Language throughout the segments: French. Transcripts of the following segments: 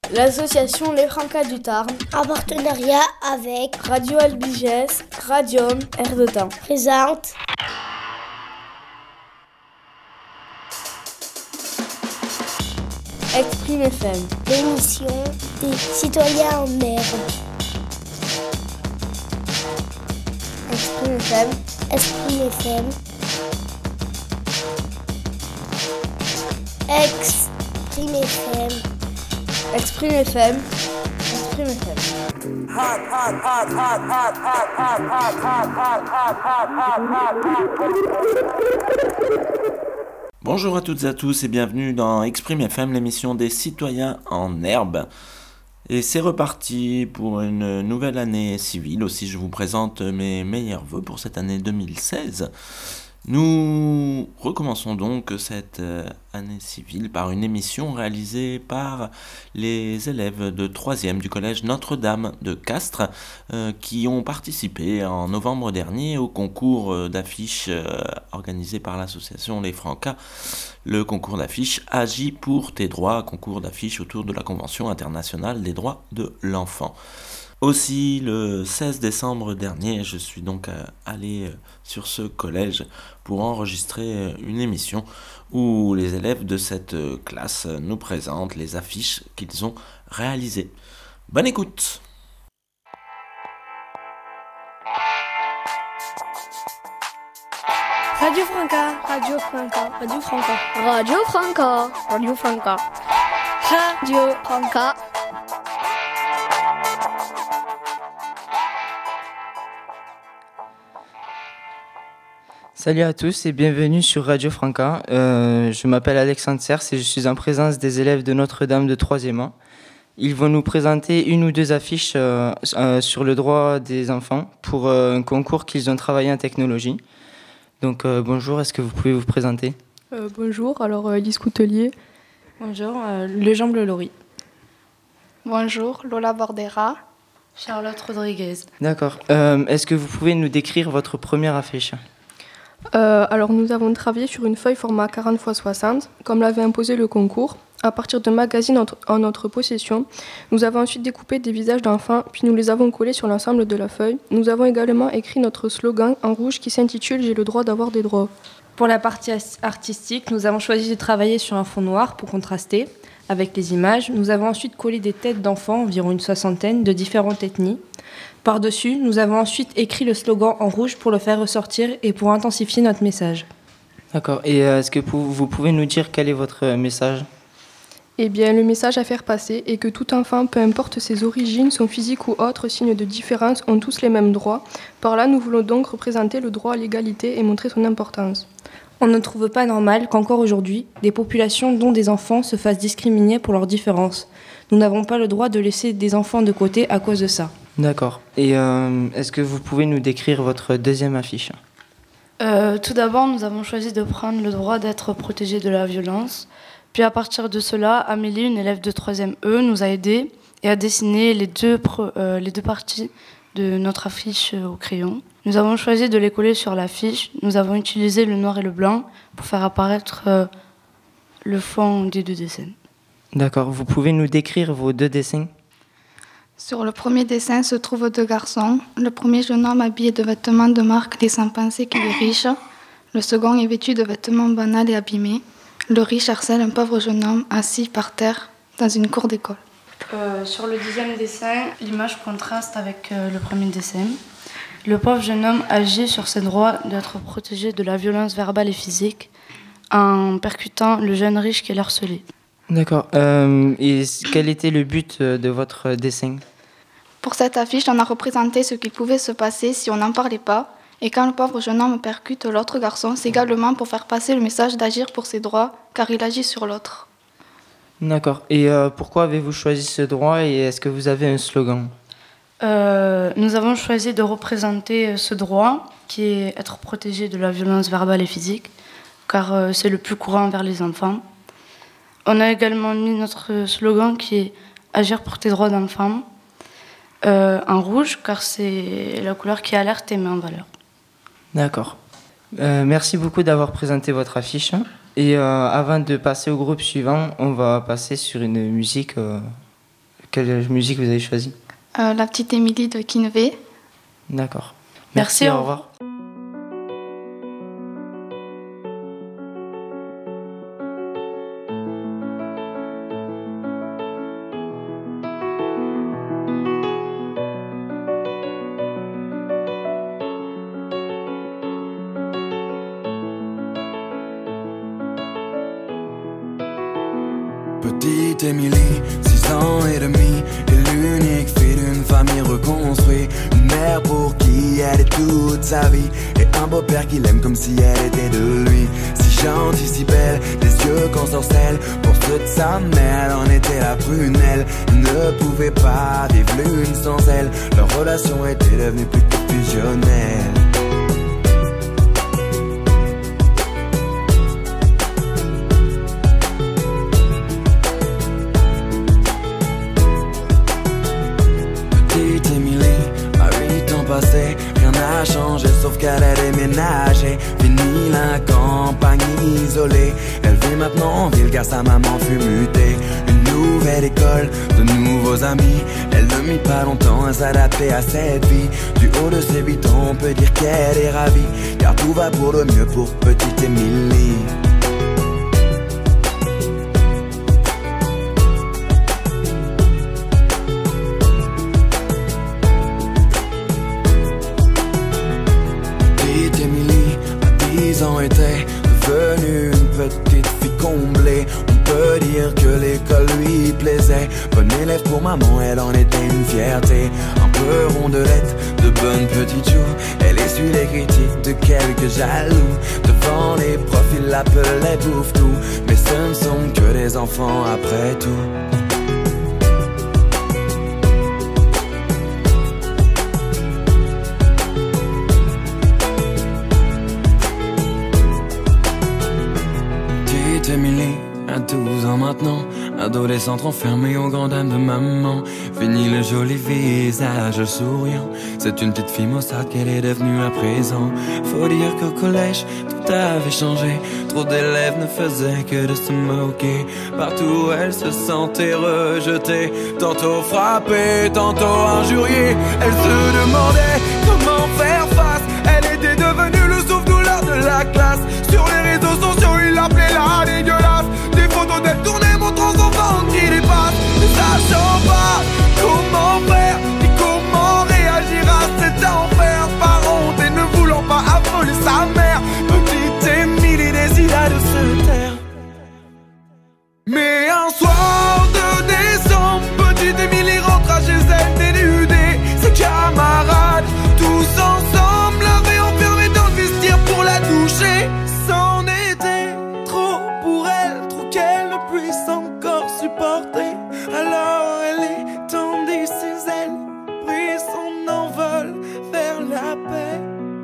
L'association Les Francas du Tarn, en partenariat avec Radio Albigès, Radium, Air de Temps, présente Exprime FM, l'émission des citoyens en herbe. Exprime FM, Exprime FM, Exprime FM, Exprime FM, Exprime FM. Bonjour à toutes et à tous et bienvenue dans Exprime FM, l'émission des citoyens en herbe. Et c'est reparti pour une nouvelle année civile. Aussi, je vous présente mes meilleurs vœux pour cette année 2016. Nous recommençons donc cette année civile par une émission réalisée par les élèves de 3e du collège Notre-Dame de Castres qui ont participé en novembre dernier au concours d'affiches organisé par l'association Les Francas. Le concours d'affiches Agis pour tes droits, concours d'affiches autour de la Convention internationale des droits de l'enfant. Aussi, le 16 décembre dernier, je suis donc allé sur ce collège pour enregistrer une émission où les élèves de cette classe nous présentent les affiches qu'ils ont réalisées. Bonne écoute! Radio Franca, Radio Franca, Radio Franca, Radio Franca, Radio Franca, Radio Franca. Salut à tous et bienvenue sur Radio Franca. Je m'appelle Alexandre Sers et je suis en présence des élèves de Notre-Dame de 3e A. Ils vont nous présenter une ou deux affiches sur le droit des enfants pour un concours qu'ils ont travaillé en technologie. Donc bonjour, est-ce que vous pouvez vous présenter ? Bonjour, alors Elise Coutelier. Bonjour, Legendre Laurie. Bonjour, Lola Bordera. Charlotte Rodriguez. D'accord. Est-ce que vous pouvez nous décrire votre première affiche ? Alors nous avons travaillé sur une feuille format 40 x 60, comme l'avait imposé le concours. À partir de magazines en notre possession, nous avons ensuite découpé des visages d'enfants, puis nous les avons collés sur l'ensemble de la feuille. Nous avons également écrit notre slogan en rouge qui s'intitule « J'ai le droit d'avoir des droits ». Pour la partie artistique, nous avons choisi de travailler sur un fond noir pour contraster avec les images. Nous avons ensuite collé des têtes d'enfants, environ une soixantaine, de différentes ethnies. Par-dessus, nous avons ensuite écrit le slogan en rouge pour le faire ressortir et pour intensifier notre message. D'accord. Et est-ce que vous pouvez nous dire quel est votre message ? Eh bien, le message à faire passer est que tout enfant, peu importe ses origines, son physique ou autres signes de différence, ont tous les mêmes droits. Par là, nous voulons donc représenter le droit à l'égalité et montrer son importance. On ne trouve pas normal qu'encore aujourd'hui, des populations dont des enfants se fassent discriminer pour leurs différences. Nous n'avons pas le droit de laisser des enfants de côté à cause de ça. D'accord. Et est-ce que vous pouvez nous décrire votre deuxième affiche ? Tout d'abord, nous avons choisi de prendre le droit d'être protégés de la violence. Puis à partir de cela, Amélie, une élève de 3e E, nous a aidés et a dessiné les deux parties de notre affiche au crayon. Nous avons choisi de les coller sur l'affiche. Nous avons utilisé le noir et le blanc pour faire apparaître le fond des deux dessins. D'accord. Vous pouvez nous décrire vos deux dessins ? Sur le premier dessin se trouvent deux garçons. Le premier jeune homme habillé de vêtements de marque laissant penser qu'il est riche. Le second est vêtu de vêtements banals et abîmés. Le riche harcèle un pauvre jeune homme assis par terre dans une cour d'école. Sur le deuxième dessin, l'image contraste avec le premier dessin. Le pauvre jeune homme agit sur ses droits d'être protégé de la violence verbale et physique en percutant le jeune riche qui est harcelé. D'accord. Et quel était le but de votre dessin ? Pour cette affiche, on a représenté ce qui pouvait se passer si on n'en parlait pas. Et quand le pauvre jeune homme percute l'autre garçon, c'est également pour faire passer le message d'agir pour ses droits, car il agit sur l'autre. D'accord. Et pourquoi avez-vous choisi ce droit et est-ce que vous avez un slogan ? Nous avons choisi de représenter ce droit, qui est être protégé de la violence verbale et physique, car c'est le plus courant vers les enfants. On a également mis notre slogan qui est « Agir pour tes droits d'enfant » en rouge, car c'est la couleur qui alerte et met en valeur. D'accord. Merci beaucoup d'avoir présenté votre affiche. Et avant de passer au groupe suivant, on va passer sur une musique quelle musique vous avez choisi? La petite Émilie de Kinvey. D'accord. Merci, au revoir. Petite Émilie, 6 ans et demi, est l'unique fille d'une famille reconstruite. Une mère pour qui elle est toute sa vie, et un beau-père qui l'aime comme si elle était de lui. Si gentille, si belle, des yeux qu'on sorcelle. Pour ceux de sa mère, elle en était la prunelle. Elle ne pouvait pas vivre l'une sans elle. Leur relation était devenue plutôt fusionnelle. Rien n'a changé sauf qu'elle a déménagé. Fini la campagne isolée. Elle vit maintenant en ville car sa maman fut mutée. Une nouvelle école, de nouveaux amis. Elle ne mit pas longtemps à s'adapter à cette vie. Du haut de ses 8 ans on peut dire qu'elle est ravie, car tout va pour le mieux pour petite Émilie. Était devenue une petite fille comblée. On peut dire que l'école lui plaisait. Bonne élève pour maman, elle en était une fierté. Un peu rondelette, de bonnes petites joues. Elle essuie les critiques de quelques jaloux. Devant les profs, ils l'appelaient bouffe-tout. Mais ce ne sont que des enfants après tout. Émilie, à 12 ans maintenant, adolescente renfermée aux grandes dames de maman. Fini le joli visage souriant, c'est une petite fille maussade qu'elle est devenue à présent. Faut dire qu'au collège, tout avait changé. Trop d'élèves ne faisaient que de se moquer. Partout elle se sentait rejetée, tantôt frappée, tantôt injuriée. Elle se demandait comment faire face. Elle était devenue le souffle-douleur de la classe. Sur les réseaux sociaux, il l'appelait la dégueulasse. Des photos d'elle tournées montrant son ventre qui dépasse. Ne sachant pas comment faire ni comment réagir à cet enfer. Par honte et ne voulant pas affoler sa mère, petite Émilie décida de se taire. Mais un soir de décembre, petite Émilie rentra chez elle dénudée. Ses camarades, tous ensemble, l'avaient enfermée dans le vestiaire pour la toucher. C'en était trop pour elle, trop qu'elle ne puisse encore supporter. Alors elle étendit ses ailes, prit son envol vers la paix.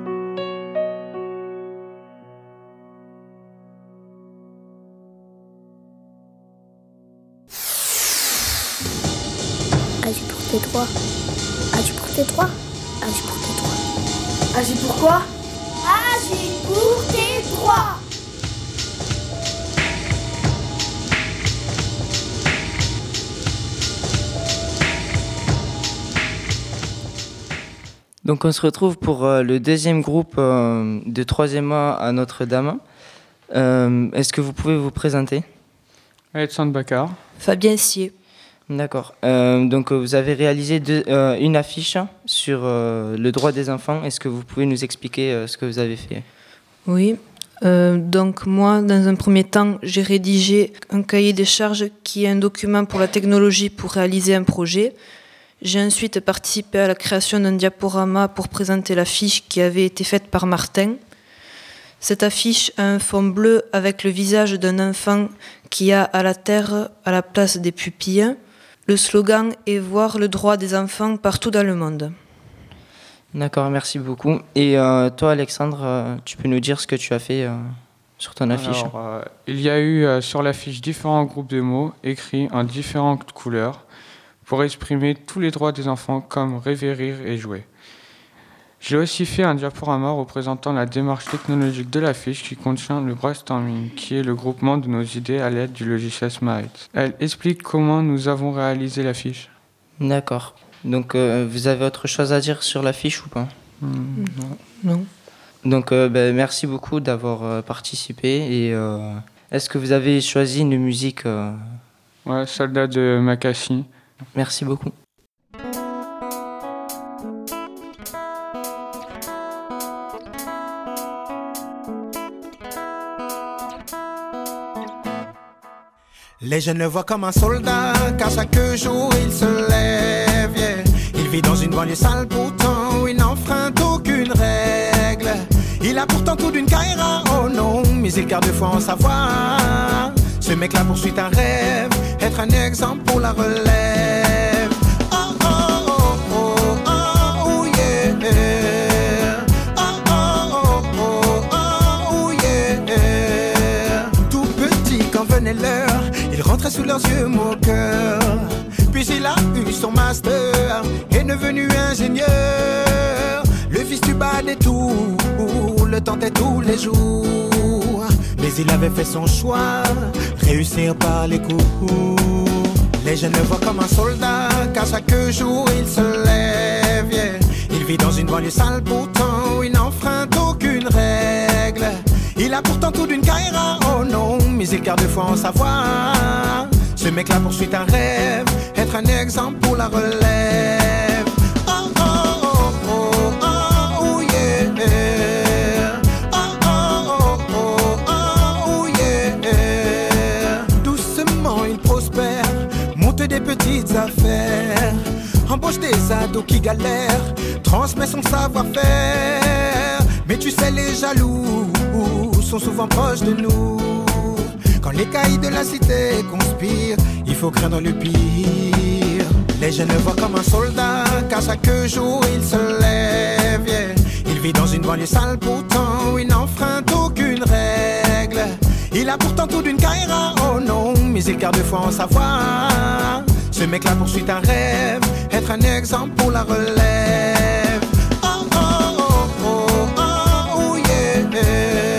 Agis pour tes droits. Agis pour tes droits. Agis pour tes droits. Agis pourquoi? Agis pour tes droits. Donc on se retrouve pour le deuxième groupe de 3e A à Notre-Dame. Est-ce que vous pouvez vous présenter? Alexandre Baccar. Fabien Sier. D'accord. Donc vous avez réalisé une affiche sur le droit des enfants. Est-ce que vous pouvez nous expliquer ce que vous avez fait? Oui. Donc moi, dans un premier temps, j'ai rédigé un cahier des charges qui est un document pour la technologie pour réaliser un projet. J'ai ensuite participé à la création d'un diaporama pour présenter l'affiche qui avait été faite par Martin. Cette affiche a un fond bleu avec le visage d'un enfant qui a à la terre à la place des pupilles. Le slogan est « Voir le droit des enfants partout dans le monde ». D'accord, merci beaucoup. Et toi, Alexandre, tu peux nous dire ce que tu as fait sur ton affiche? Alors, il y a eu sur l'affiche différents groupes de mots écrits en différentes couleurs pour exprimer tous les droits des enfants comme rêver, rire et jouer. J'ai aussi fait un diaporama représentant la démarche technologique de l'affiche qui contient le brainstorming, qui est le groupement de nos idées à l'aide du logiciel Smart. Elle explique comment nous avons réalisé l'affiche. D'accord. Donc vous avez autre chose à dire sur l'affiche ou pas? Non. Donc merci beaucoup d'avoir participé et est-ce que vous avez choisi une musique Ouais, Soldat de Makassi. Merci beaucoup. Les jeunes le voient comme un soldat, car chaque jour il se lève. Yeah. Il vit dans une banlieue sale, pourtant il n'enfreint aucune règle. Il a pourtant tout d'une carrière, oh non, mais il garde foi en savoir. Ce mec-là poursuit un rêve, être un exemple pour la relève. Oh oh oh oh oh, oh yeah. Oh oh oh oh oh, oh yeah. Tout petit quand venait l'heure, il rentrait sous leurs yeux moqueurs. Puis il a eu son master, est devenu ingénieur. Le fils du bad et tout, le tentait tous les jours. Mais il avait fait son choix, réussir par les coups. Les jeunes le voient comme un soldat, car chaque jour il se lève. Yeah. Il vit dans une banlieue sale, pourtant il n'enfreint aucune règle. Il a pourtant tout d'une carrière, oh non, mais il garde foi en savoir. Ce mec-là poursuit un rêve, être un exemple pour la relève. Oh oh oh oh oh, oh yeah. Oh oh oh oh oh, oh yeah. Doucement il prospère, monte des petites affaires, embauche des ados qui galèrent, transmet son savoir-faire. Mais tu sais les jaloux sont souvent proches de nous. Quand les caïds de la cité conspirent, il faut craindre le pire. Les jeunes le voient comme un soldat, car chaque jour il se lève. Yeah. Il vit dans une banlieue sale, pourtant il n'enfreint aucune règle. Il a pourtant tout d'une carrière, oh non, mais il garde foi en savoir. Ce mec-là poursuit un rêve, être un exemple pour la relève. Oh oh oh oh oh, oh yeah.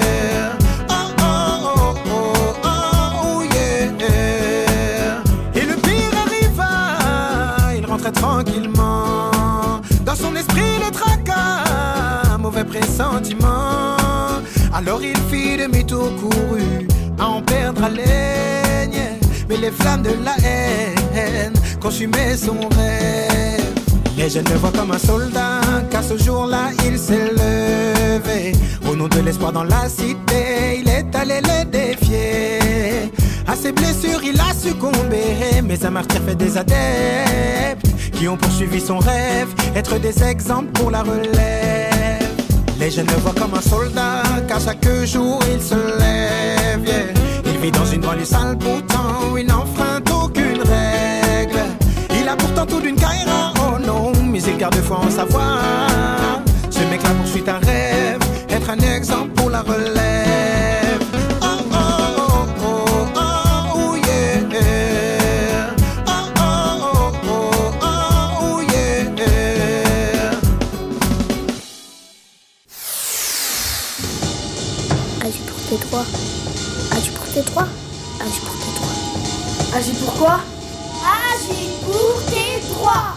Tranquillement, dans son esprit le tracas, mauvais pressentiment. Alors il fit demi-tour couru à en perdre haleine. Mais les flammes de la haine consumaient son rêve. Les jeunes le voient comme un soldat, car ce jour-là il s'est levé. Au nom de l'espoir dans la cité, il est allé les défier. À ses blessures il a succombé, mais un martyr fait des adeptes qui ont poursuivi son rêve, être des exemples pour la relève. Les jeunes le voient comme un soldat, car chaque jour il se lève. Yeah. Il vit dans une banlieue sale, pourtant il n'enfreint aucune règle. Il a pourtant tout d'une carrière, oh non, mais il garde foi en savoir. Ce mec-là poursuit un rêve, être un exemple pour la relève. Oh oh oh oh oh, oh yeah. Oh oh oh oh oh, oh yeah. Agis pour tes droits. Agis pour tes droits. Agis pour tes droits. Agis pourquoi? Agis pour tes droits.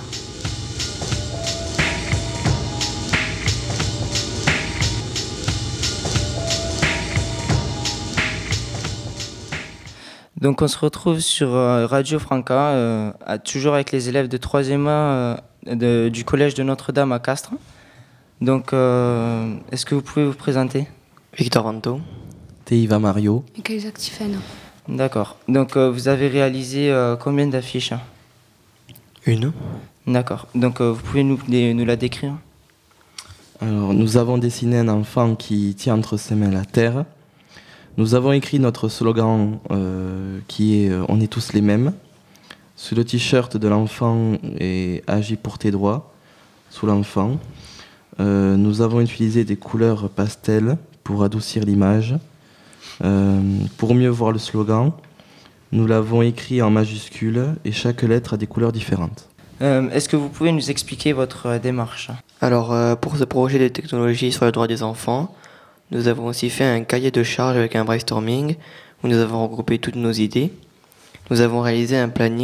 Donc on se retrouve sur Radio Franca, toujours avec les élèves de 3e du collège de Notre-Dame à Castres. Donc est-ce que vous pouvez vous présenter? Victor Anto. Teiva Mario. Et Jacques Tiffen. D'accord. Donc vous avez réalisé combien d'affiches? Une. D'accord. Donc vous pouvez nous la décrire? Alors, nous avons dessiné un enfant qui tient entre ses mains la terre. Nous avons écrit notre slogan qui est « On est tous les mêmes ». Sur le t-shirt de l'enfant est « Agis pour tes droits » sous l'enfant. Nous avons utilisé des couleurs pastel pour adoucir l'image. Pour mieux voir le slogan, nous l'avons écrit en majuscules et chaque lettre a des couleurs différentes. Est-ce que vous pouvez nous expliquer votre démarche? Alors, pour ce projet de technologie sur les droits des enfants, nous avons aussi fait un cahier de charge avec un brainstorming où nous avons regroupé toutes nos idées. Nous avons réalisé un planning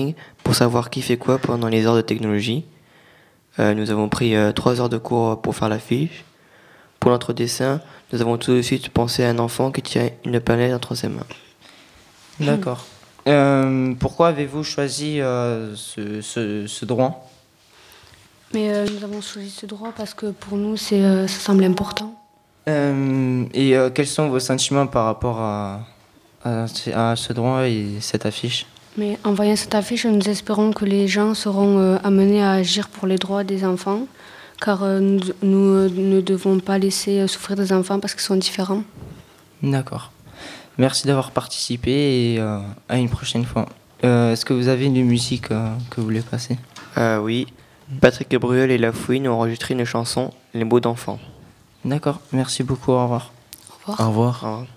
pour savoir qui fait quoi pendant les heures de technologie. Nous avons pris 3 heures de cours pour faire l'affiche. Pour notre dessin, nous avons tout de suite pensé à un enfant qui tient une palette entre ses mains. D'accord. Pourquoi avez-vous choisi ce droit? Mais nous avons choisi ce droit parce que pour nous, ça semble important. Quels sont vos sentiments par rapport à ce droit et cette affiche? Mais en voyant cette affiche, nous espérons que les gens seront amenés à agir pour les droits des enfants, car nous ne devons pas laisser souffrir des enfants parce qu'ils sont différents. D'accord. Merci d'avoir participé et à une prochaine fois. Est-ce que vous avez une musique que vous voulez passer? Oui. Patrick Bruel et La Fouine ont enregistré une chanson, Les mots d'enfant. D'accord, merci beaucoup, au revoir. Au revoir. Au revoir. Au revoir.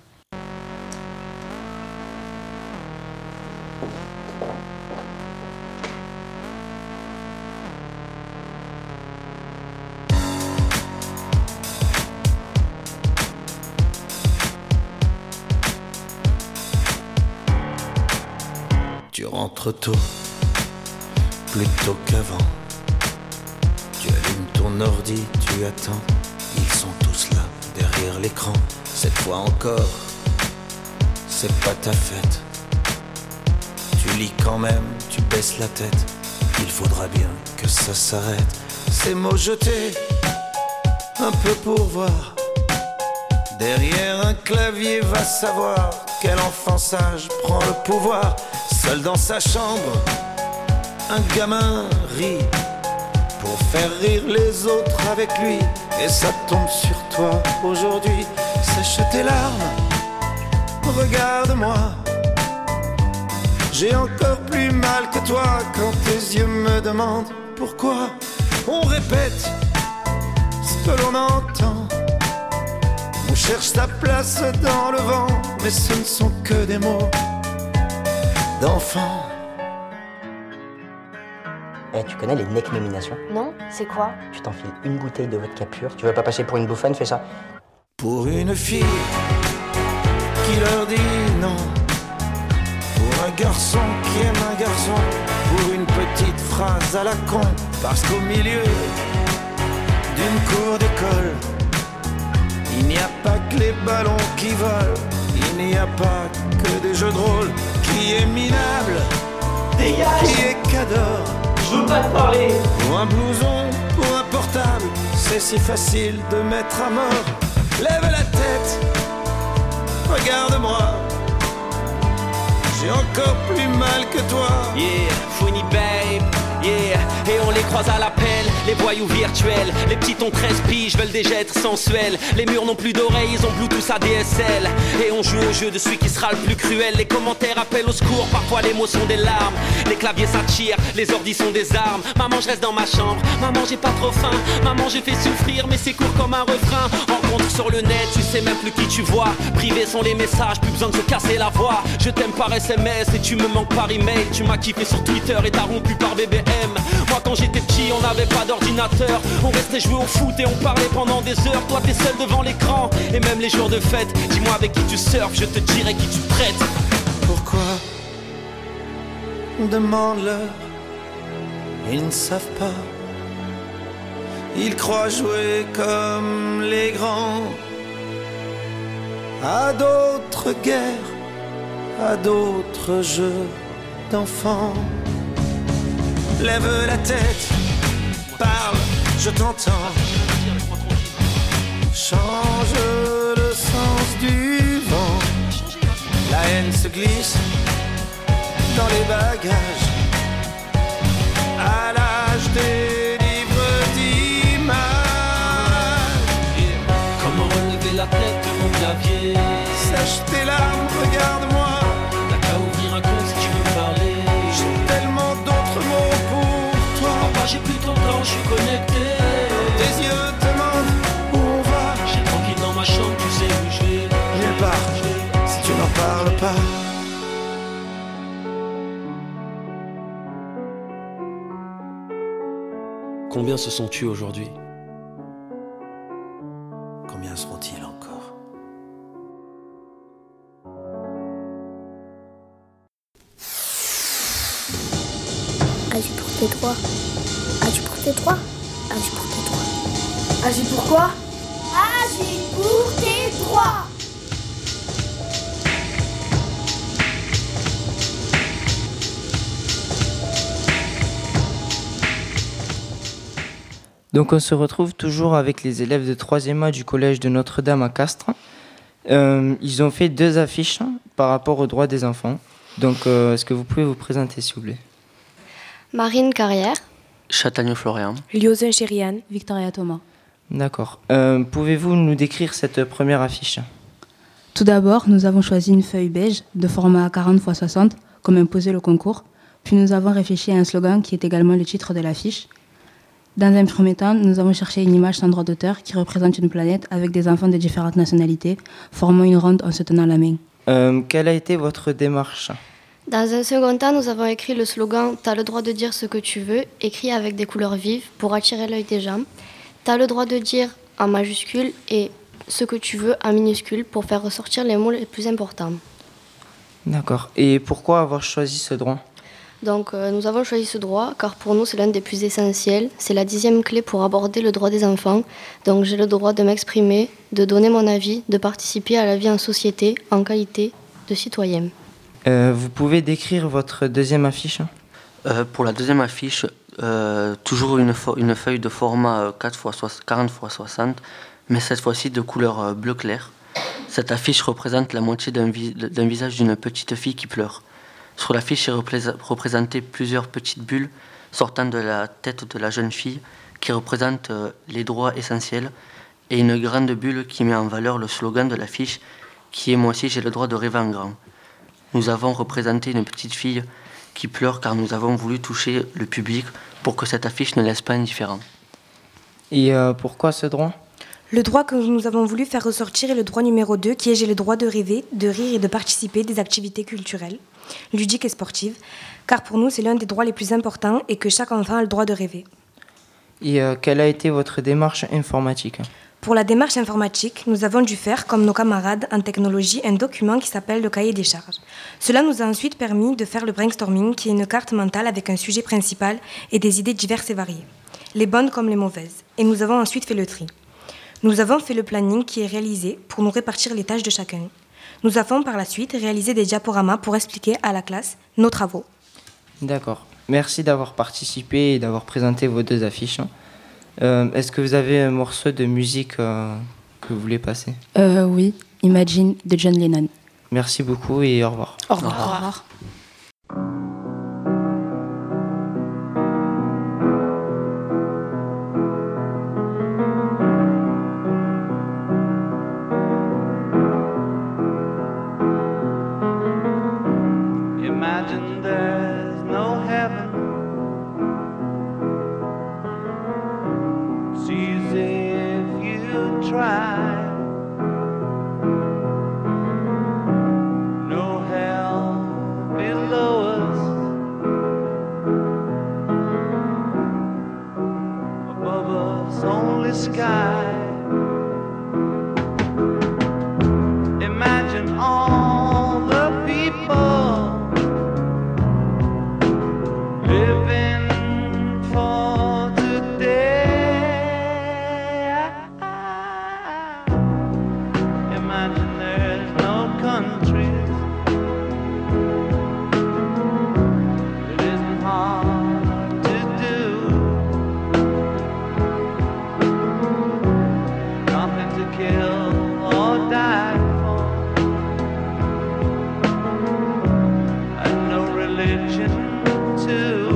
Tu rentres tôt, plus tôt qu'avant. Tu allumes ton ordi, tu attends. Ils sont tous là, derrière l'écran. Cette fois encore, c'est pas ta fête. Tu lis quand même, tu baisses la tête. Il faudra bien que ça s'arrête. Ces mots jetés, un peu pour voir. Derrière un clavier, va savoir quel enfant sage prend le pouvoir. Seul dans sa chambre, un gamin rit pour faire rire les autres avec lui. Et ça tombe sur toi aujourd'hui. Sèche tes larmes, regarde-moi. J'ai encore plus mal que toi quand tes yeux me demandent pourquoi. On répète ce que l'on entend. On cherche sa place dans le vent, mais ce ne sont que des mots d'enfant. Tu connais les NEC nominations? Non, c'est quoi? Tu t'enfiles une bouteille de vodka pure. Tu veux pas passer pour une bouffonne, fais ça. Pour une fille qui leur dit non. Pour un garçon qui aime un garçon. Pour une petite phrase à la con. Parce qu'au milieu d'une cour d'école, il n'y a pas que les ballons qui volent. Il n'y a pas que des jeux de rôle. Qui est minable, dégage, qui est cador. Je veux pas te parler. Pour un blouson, pour un portable, c'est si facile de mettre à mort. Lève la tête, regarde-moi. J'ai encore plus mal que toi. Yeah, funny babe, yeah. Et on les croise à l'appel, les voyous virtuels. Les petits ont 13 piges, veulent déjà être sensuels. Les murs n'ont plus d'oreilles, ils ont Bluetooth ADSL. Et on joue au jeu de celui qui sera le plus cruel. Les commentaires appellent au secours, parfois les mots sont des larmes. Les claviers s'attirent, les ordis sont des armes. Maman, je reste dans ma chambre, maman, j'ai pas trop faim. Maman, je fais souffrir, mais c'est court comme un refrain. Rencontre sur le net, tu sais même plus qui tu vois. Privés sont les messages, plus besoin de se casser la voix. Je t'aime par SMS et tu me manques par email. Tu m'as kiffé sur Twitter et t'as rompu par BBM. Moi quand j'étais petit on n'avait pas d'ordinateur. On restait jouer au foot et on parlait pendant des heures. Toi t'es seul devant l'écran et même les jours de fête. Dis-moi avec qui tu surfes, je te dirai qui tu traites. Pourquoi? Demande-leur. Ils ne savent pas. Ils croient jouer comme les grands. À d'autres guerres, à d'autres jeux d'enfants. Lève la tête, parle, je t'entends. Change le sens du vent. La haine se glisse dans les bagages. À l'âge des livres d'images. Comment relever la tête de mon clavier? Sèche tes larmes, regarde-moi. T'as qu'à ouvrir un compte si tu veux parler. J'ai tellement d'autres mots pour toi. Papa, j'ai plus ton temps, je suis connecté. Tes yeux demandent où on va. J'ai tranquille dans ma chambre, tu sais où je vais. Nulle part, si tu n'en parles pas. Combien se sont tués aujourd'hui? Combien seront-ils encore? Agis pour tes droits. Agis pour tes droits. Agis pour tes droits. Agis pour quoi? Agis pour tes droits. Donc on se retrouve toujours avec les élèves de 3e A du collège de Notre-Dame à Castres. Ils ont fait 2 affiches par rapport aux droits des enfants. Donc est-ce que vous pouvez vous présenter s'il vous plaît? Marine Carrière. Châtagneau Florian. Lyosin Chériane. Victoria Thomas. D'accord. Pouvez-vous nous décrire cette première affiche? Tout d'abord, nous avons choisi une feuille beige de format 40 x 60, comme imposait le concours. Puis nous avons réfléchi à un slogan qui est également le titre de l'affiche. Dans un premier temps, nous avons cherché une image sans droit d'auteur qui représente une planète avec des enfants de différentes nationalités, formant une ronde en se tenant la main. Quelle a été votre démarche? Dans un second temps, nous avons écrit le slogan « T'as le droit de dire ce que tu veux », écrit avec des couleurs vives pour attirer l'œil des gens. « T'as le droit de dire » en majuscule et « ce que tu veux » en minuscule pour faire ressortir les mots les plus importants. D'accord. Et pourquoi avoir choisi ce droit? Donc nous avons choisi ce droit car pour nous c'est l'un des plus essentiels. C'est la 10e clé pour aborder le droit des enfants. Donc j'ai le droit de m'exprimer, de donner mon avis, de participer à la vie en société en qualité de citoyen. Vous pouvez décrire votre deuxième affiche? Pour la deuxième affiche, toujours une feuille de format 40 x 60, mais cette fois-ci de couleur bleu clair. Cette affiche représente la moitié d'un visage d'une petite fille qui pleure. Sur l'affiche est représenté plusieurs petites bulles sortant de la tête de la jeune fille qui représente les droits essentiels et une grande bulle qui met en valeur le slogan de l'affiche qui est « Moi aussi j'ai le droit de rêver en grand ». Nous avons représenté une petite fille qui pleure car nous avons voulu toucher le public pour que cette affiche ne laisse pas indifférent. Et pourquoi ce droit? Le droit que nous avons voulu faire ressortir est le droit numéro 2 qui est « J'ai le droit de rêver, de rire et de participer des activités culturelles, ludiques et sportives ». Car pour nous, c'est l'un des droits les plus importants et que chaque enfant a le droit de rêver. Et quelle a été votre démarche informatique? Pour la démarche informatique, nous avons dû faire, comme nos camarades en technologie, un document qui s'appelle le cahier des charges. Cela nous a ensuite permis de faire le brainstorming, qui est une carte mentale avec un sujet principal et des idées diverses et variées, les bonnes comme les mauvaises. Et nous avons ensuite fait le tri. Nous avons fait le planning qui est réalisé pour nous répartir les tâches de chacun. Nous avons par la suite réalisé des diaporamas pour expliquer à la classe nos travaux. D'accord. Merci d'avoir participé et d'avoir présenté vos 2 affiches. Est-ce que vous avez un morceau de musique que vous voulez passer? Oui, Imagine de John Lennon. Merci beaucoup et au revoir. Au revoir. Au revoir. Imagine there's no heaven. See as if you try. No hell below us. Above us only sky. Imagine all the people living for today. Imagine there's no countries. It isn't hard to do. Nothing to kill or die for. And no religion too.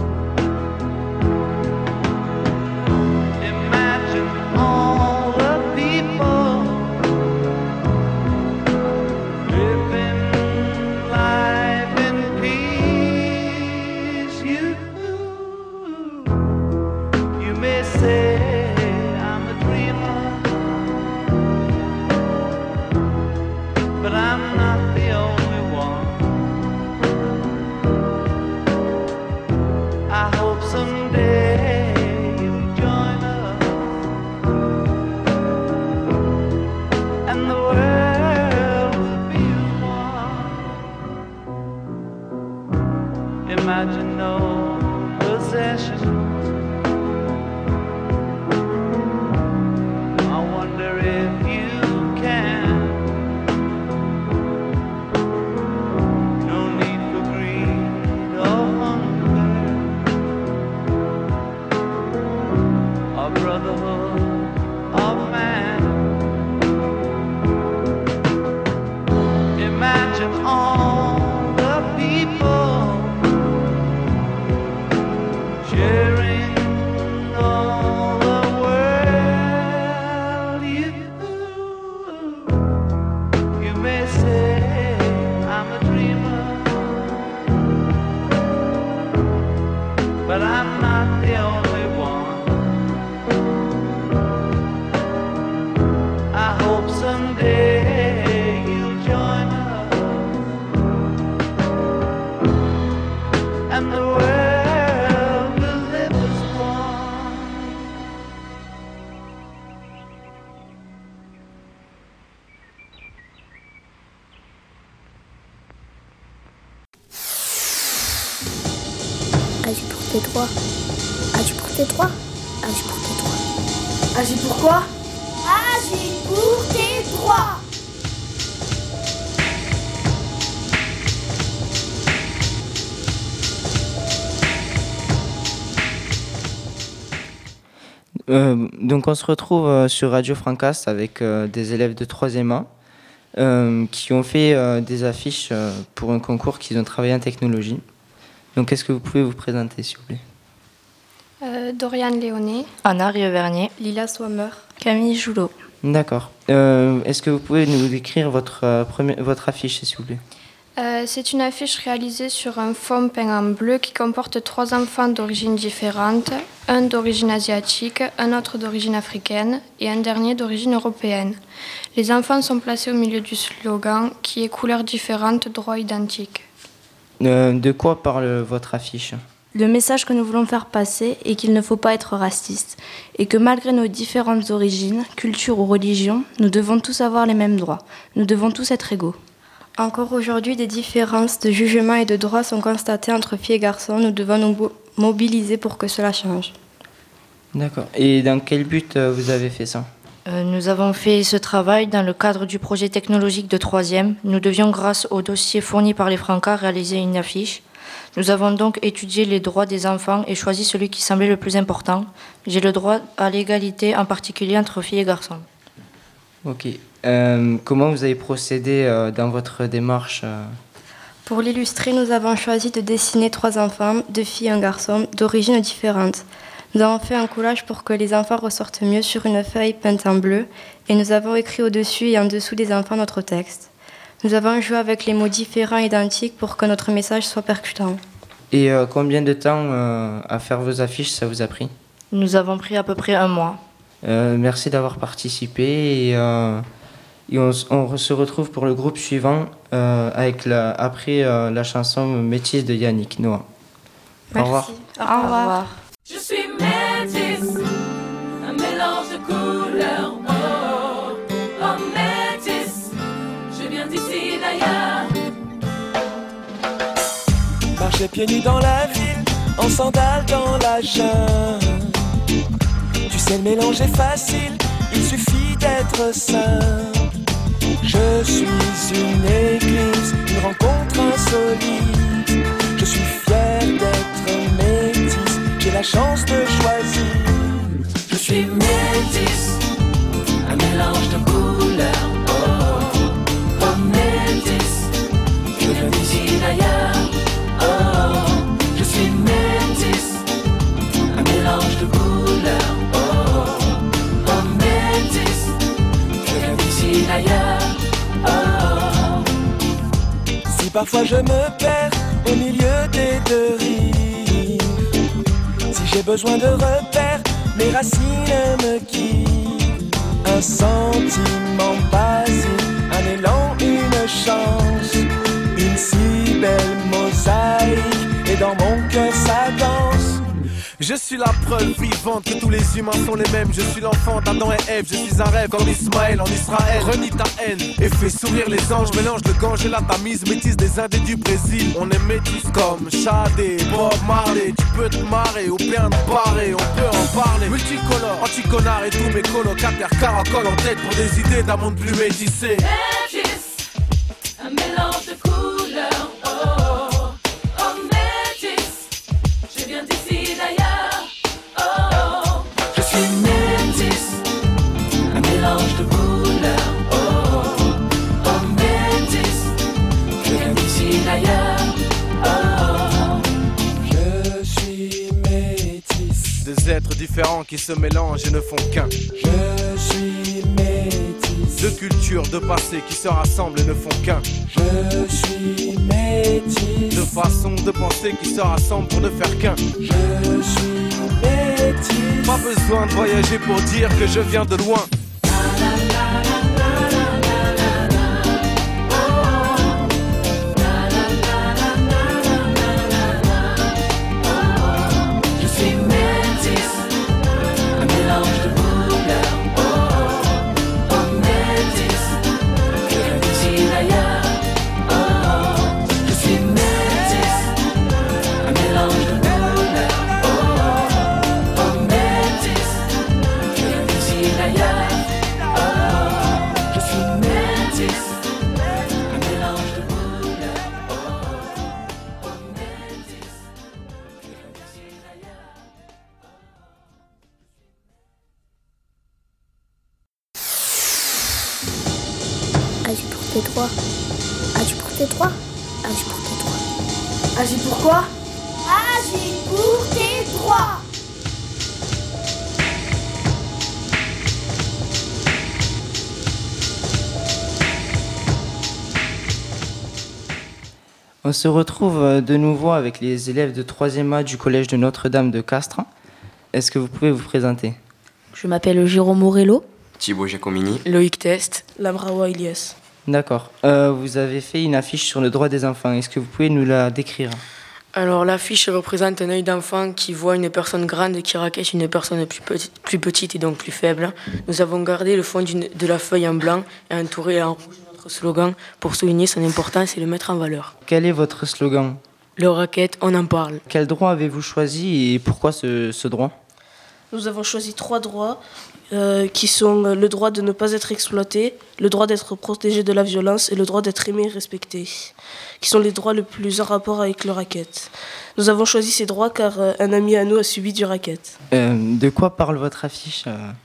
Imagine all the people living life in peace. You may say I'm a dreamer, but I'm not the only one. I hope someday you'll join us, and the world will be one. Imagine no possession. I wonder if you can. No need for greed or hunger, or brotherhood of man. Imagine all the people sharing all the world. You may say I'm a dreamer, but I'm not the only one. I hope someday you'll join us, and the world will live as one. Agis pour tes droits. Agis pour tes droits. Agis pour tes droits. Agis pourquoi? Agis pour tes droits. Donc on se retrouve sur Radio Francast avec des élèves de 3e A qui ont fait des affiches pour un concours qu'ils ont travaillé en technologie. Donc est-ce que vous pouvez vous présenter s'il vous plaît? Doriane Léoné, Anna Rievernier, Lila Swammer, Camille Joulot. D'accord. Est-ce que vous pouvez nous décrire votre affiche s'il vous plaît? C'est une affiche réalisée sur un fond peint en bleu qui comporte 3 enfants d'origine différente, un d'origine asiatique, un autre d'origine africaine et un dernier d'origine européenne. Les enfants sont placés au milieu du slogan qui est couleurs différentes, droits identiques. De quoi parle votre affiche? Le message que nous voulons faire passer est qu'il ne faut pas être raciste et que malgré nos différentes origines, cultures ou religions, nous devons tous avoir les mêmes droits. Nous devons tous être égaux. Encore aujourd'hui, des différences de jugement et de droits sont constatées entre filles et garçons. Nous devons nous mobiliser pour que cela change. D'accord. Et dans quel but vous avez fait ça? Nous avons fait ce travail dans le cadre du projet technologique de 3e. Nous devions, grâce au dossier fourni par les Francas, réaliser une affiche. Nous avons donc étudié les droits des enfants et choisi celui qui semblait le plus important. J'ai le droit à l'égalité, en particulier entre filles et garçons. Ok. Comment vous avez procédé dans votre démarche Pour l'illustrer, nous avons choisi de dessiner 3 enfants, 2 filles et un garçon, d'origines différentes. Nous avons fait un collage pour que les enfants ressortent mieux sur une feuille peinte en bleu et nous avons écrit au-dessus et en dessous des enfants notre texte. Nous avons joué avec les mots différents et identiques pour que notre message soit percutant. Et combien de temps à faire vos affiches ça vous a pris? Nous avons pris à peu près 1 mois. Merci d'avoir participé et on se retrouve pour le groupe suivant après la chanson Métis de Yannick Noah. Merci. Au revoir. Au revoir. Je suis métisse, un mélange de couleurs, oh, oh métisse, je viens d'ici d'ailleurs. Marcher pieds nus dans la ville, en sandales dans la jungle. Tu sais le mélange est facile, il suffit d'être simple. Je suis une église, une rencontre insolite. Je suis fier d'être métisse, j'ai la chance de choisir. Je suis métisse, un mélange de couleurs, oh, oh métisse, je viens d'ici d'ailleurs, oh, je suis métisse, un mélange de couleurs, oh, oh métisse, je viens d'ici d'ailleurs, oh. Si parfois je me perds au milieu des 2 rives, si j'ai besoin de repères, mes racines me quittent. Un sentiment basique, un élan, une chance, une si belle mosaïque, et dans mon cœur ça danse. Je suis la preuve vivante que tous les humains sont les mêmes. Je suis l'enfant d'Adam et Ève, je suis un rêve comme Ismaël en Israël. Renie ta haine et fais sourire les anges. Mélange le gange et la Tamise, métisse des Indes et du Brésil. On est métis comme Shadé, Bob Marley. Tu peux te marrer ou bien te barrer, on peut en parler. Multicolore, anti-connard et tous mes colocataires caracolent en tête pour des idées d'un monde plus métissé. Un mélange de couleurs, oh, oh, métis. Je viens d'ici d'ailleurs, oh, je suis métis. Un mélange de couleurs, oh, oh, métis. Je viens d'ici d'ailleurs, oh, je suis métis. Deux êtres différents qui se mélangent et ne font qu'un. Je suis métis. Deux cultures, deux passés qui se rassemblent et ne font qu'un. Je suis métis. Deux façons de penser qui se rassemblent pour ne faire qu'un. Je suis métis. Pas besoin de voyager pour dire que je viens de loin. je suis métis. Un mélange de couleurs, oh, oh, métis. Je viens d'ici d'ailleurs, oh, je suis métis. Un mélange de couleurs, oh, oh, métis. Je viens d'ici d'ailleurs, oh, je suis métis. Un mélange de couleurs, oh, oh, métis. Je viens d'ici d'ailleurs. Agis pour tes droits. Agis pour tes droits. Agis pour tes droits. Agis pour quoi? Agis pour tes droits. On se retrouve de nouveau avec les élèves de 3e A du collège de Notre-Dame de Castres. Est-ce que vous pouvez vous présenter? Je m'appelle Jérôme Morello. Thibaut Giacomini. Loïc Test. Lamraoua Ilias. D'accord. Vous avez fait une affiche sur le droit des enfants. Est-ce que vous pouvez nous la décrire? Alors l'affiche représente un œil d'enfant qui voit une personne grande qui raquette une personne plus petite et donc plus faible. Nous avons gardé le fond de la feuille en blanc et entouré en rouge notre slogan pour souligner son importance et le mettre en valeur. Quel est votre slogan? Le raquette, on en parle. Quel droit avez-vous choisi et pourquoi ce droit? Nous avons choisi 3 droits qui sont le droit de ne pas être exploité, le droit d'être protégé de la violence et le droit d'être aimé et respecté, qui sont les droits les plus en rapport avec le racket. Nous avons choisi ces droits car un ami à nous a subi du racket. De quoi parle votre affiche?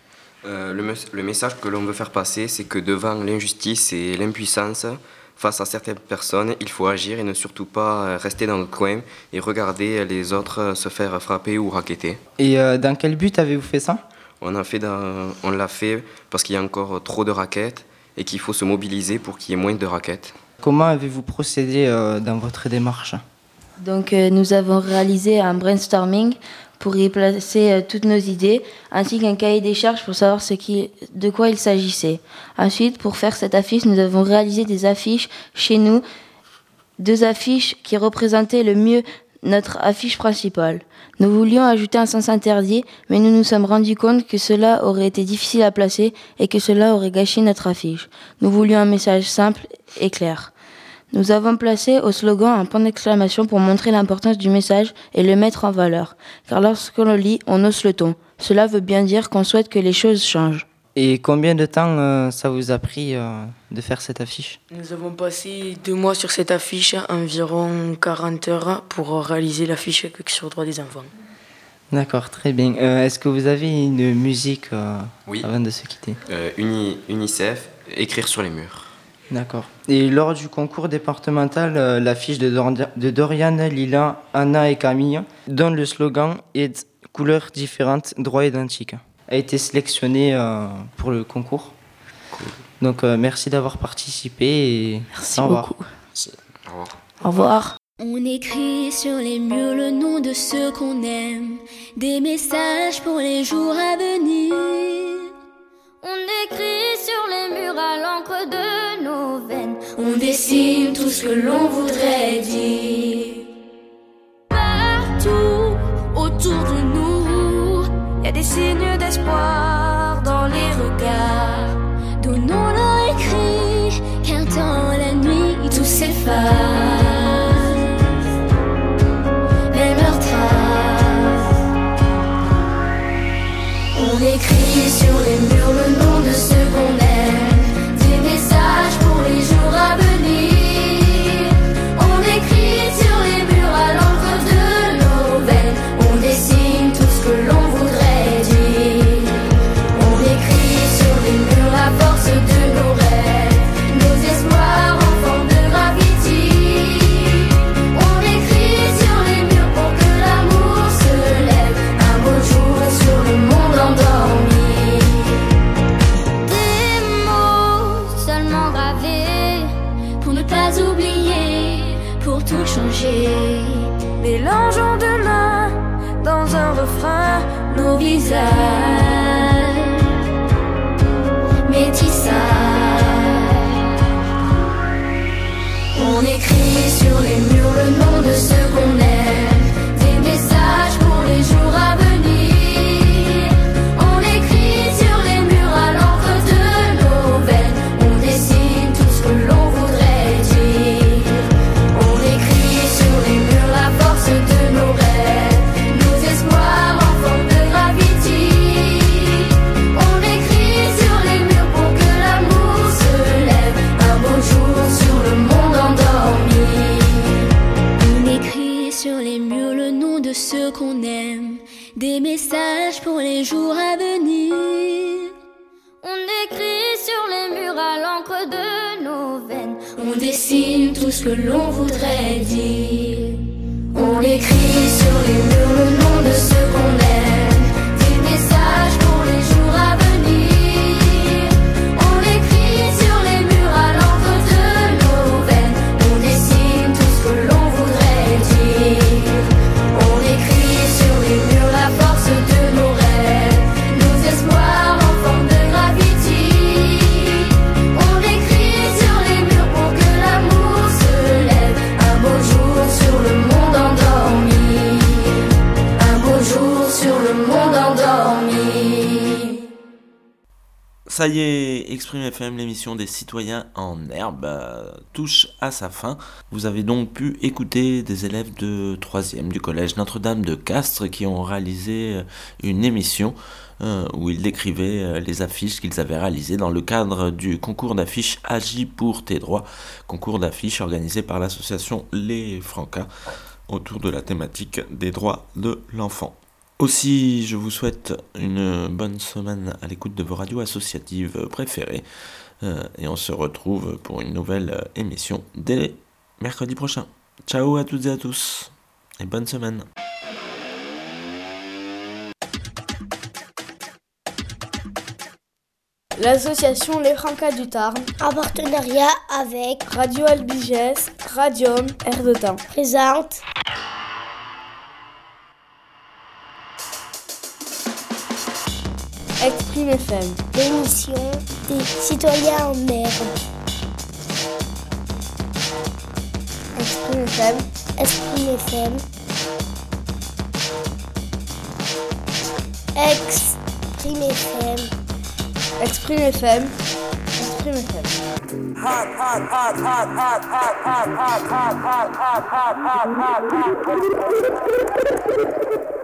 Le message que l'on veut faire passer, c'est que devant l'injustice et l'impuissance, face à certaines personnes, il faut agir et ne surtout pas rester dans notre coin et regarder les autres se faire frapper ou racketter. Et dans quel but avez-vous fait ça? On l'a fait parce qu'il y a encore trop de raquettes et qu'il faut se mobiliser pour qu'il y ait moins de raquettes. Comment avez-vous procédé dans votre démarche? Donc nous avons réalisé un brainstorming pour y placer toutes nos idées, ainsi qu'un cahier des charges pour savoir de quoi il s'agissait. Ensuite, pour faire cette affiche, nous avons réalisé des affiches chez nous, 2 affiches qui représentaient le mieux notre affiche principale. Nous voulions ajouter un sens interdit, mais nous nous sommes rendus compte que cela aurait été difficile à placer et que cela aurait gâché notre affiche. Nous voulions un message simple et clair. Nous avons placé au slogan un point d'exclamation pour montrer l'importance du message et le mettre en valeur. Car lorsqu'on le lit, on hausse le ton. Cela veut bien dire qu'on souhaite que les choses changent. Et combien de temps ça vous a pris de faire cette affiche? Nous avons passé 2 mois sur cette affiche, environ 40 heures pour réaliser l'affiche sur le droit des enfants. D'accord, très bien. Est-ce que vous avez une musique avant de se quitter? UNICEF, écrire sur les murs. D'accord. Et lors du concours départemental, l'affiche de Doriane, Lila, Anna et Camille, dont le slogan est « Couleurs différentes, droits identiques », a été sélectionnée pour le concours. Cool. Donc merci d'avoir participé et merci au revoir. Beaucoup. Au revoir. Au revoir. On écrit sur les murs le nom de ceux qu'on aime, des messages pour les jours à venir. On écrit sur les murs à l'encre de nos veines. On dessine tout ce que l'on voudrait dire. Partout autour de nous, y a des signes d'espoir dans les regards. Donnons-leur écrit, car dans la nuit tout s'efface. Même leurs traces. On écrit sur les murs le nom de ceux qu'on aime, des messages pour les jours à venir. On écrit sur les murs à l'encre de nos veines, on dessine tout ce que l'on voudrait dire. On écrit sur les murs la force de nos rêves, nos espoirs en forme de graffiti. On écrit sur les murs pour que l'amour se lève un beau jour sur le monde endormi. Des mots seulement gravés pour ne pas oublier, pour tout changer. Mélangeons demain dans un refrain nos visages, métissage. On écrit sur les murs le nom de ceux qu'on aime, des messages pour les jours à venir. On écrit sur les murs à l'encre de nos veines, on dessine tout ce que l'on voudrait dire. On écrit sur les murs la force de nos rêves, nos espoirs en forme de graffiti. On écrit sur les murs pour que l'amour se lève un beau jour sur le monde endormi. On écrit sur les murs le nom de ceux qu'on aime, des messages pour les jours à venir. On écrit sur les murs à l'encre de nos veines, on dessine tout ce que l'on voudrait dire. On écrit sur les murs le nom de ceux qu'on aime, des messages pour les jours à venir. On écrit sur les murs à l'encre de nos veines, on dessine tout ce que l'on voudrait dire. On écrit sur les murs la force de nos rêves, nos espoirs en forme de graffiti. On écrit sur les murs pour que l'amour se lève un beau jour sur le monde endormi. Un beau jour sur le monde endormi. Ça y est, Exprime FM, l'émission des citoyens en herbe, touche à sa fin. Vous avez donc pu écouter des élèves de 3e du collège Notre-Dame de Castres qui ont réalisé une émission où ils décrivaient les affiches qu'ils avaient réalisées dans le cadre du concours d'affiches Agis pour tes droits, concours d'affiches organisé par l'association Les Francas autour de la thématique des droits de l'enfant. Aussi, je vous souhaite une bonne semaine à l'écoute de vos radios associatives préférées et on se retrouve pour une nouvelle émission dès mercredi prochain. Ciao à toutes et à tous et bonne semaine. L'association Les Francas du Tarn, en partenariat avec Radio Albiges, Radium, Air de Temps, présente Exprime FM, l'émission des citoyens en herbe. Exprime FM, Exprime FM, Exprime FM, Exprime FM, Exprime FM. Hot, hot, hot, hot, hot, hot, hot, hot, hot, hot, hot, hot, hot, hot, hot, hot.